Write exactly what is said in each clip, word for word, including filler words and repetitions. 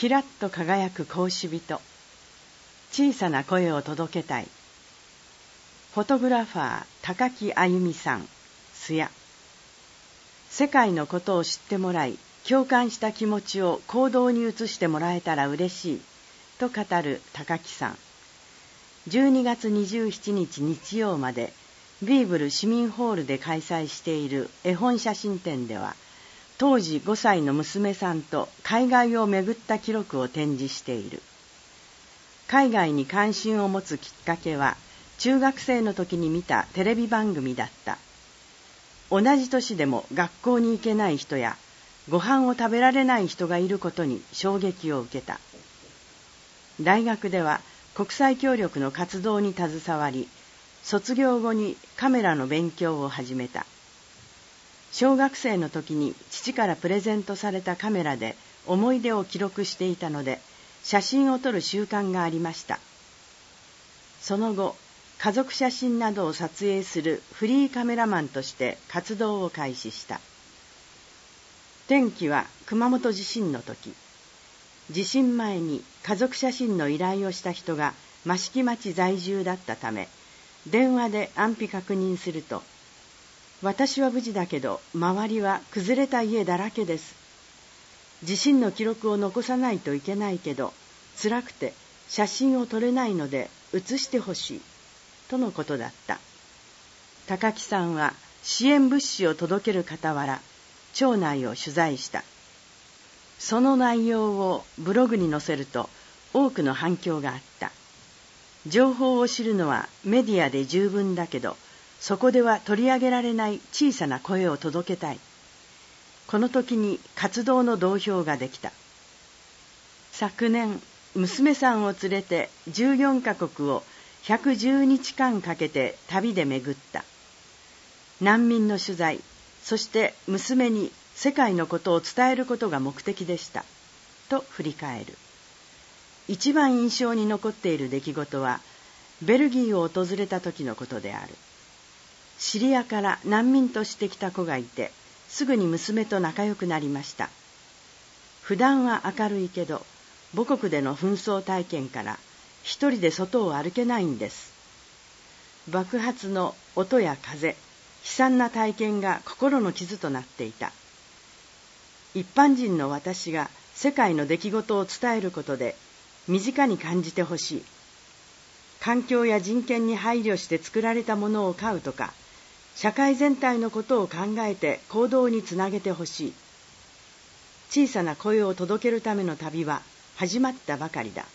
キラッと輝く格子人、小さな声を届けたい。フォトグラファー高木あゆみさん、須谷。世界のことを知ってもらい、共感した気持ちを行動に移してもらえたら嬉しいと語る高木さん。じゅうにがつにじゅうしちにち日曜までビーブル市民ホールで開催している絵本写真展では、当時ごさいの娘さんと海外を巡った記録を展示している。海外に関心を持つきっかけは、中学生の時に見たテレビ番組だった。同じ年でも学校に行けない人やご飯を食べられない人がいることに衝撃を受けた。大学では国際協力の活動に携わり、卒業後にカメラの勉強を始めた。小学生の時に父からプレゼントされたカメラで思い出を記録していたので、写真を撮る習慣がありました。その後、家族写真などを撮影するフリーカメラマンとして活動を開始した。転機は熊本地震の時。地震前に家族写真の依頼をした人が益城町在住だったため、電話で安否確認すると、私は無事だけど周りは崩れた家だらけです。地震の記録を残さないといけないけど、辛くて写真を撮れないので写してほしいとのことだった。高木さんは支援物資を届ける傍ら、町内を取材した。その内容をブログに載せると多くの反響があった。情報を知るのはメディアで十分だけど、そこでは取り上げられない小さな声を届けたい。この時に活動の同票ができた。昨年、娘さんを連れてじゅうよんかこくをひゃくじゅうにちかんかけて旅で巡った。難民の取材、そして娘に世界のことを伝えることが目的でした、と振り返る。一番印象に残っている出来事は、ベルギーを訪れた時のことである。シリアから難民として来た子がいて、すぐに娘と仲良くなりました。普段は明るいけど、母国での紛争体験から一人で外を歩けないんです。爆発の音や風、悲惨な体験が心の傷となっていた。一般人の私が世界の出来事を伝えることで身近に感じてほしい。環境や人権に配慮して作られたものを買うとか、社会全体のことを考えて行動につなげてほしい。小さな声を届けるための旅は始まったばかりだ。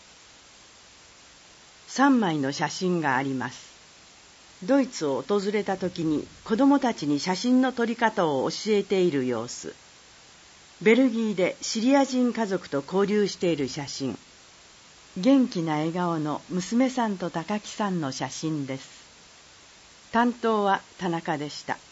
さんまいの写真があります。ドイツを訪れた時に子供たちに写真の撮り方を教えている様子。ベルギーでシリア人家族と交流している写真。元気な笑顔の娘さんと高木さんの写真です。担当は田中でした。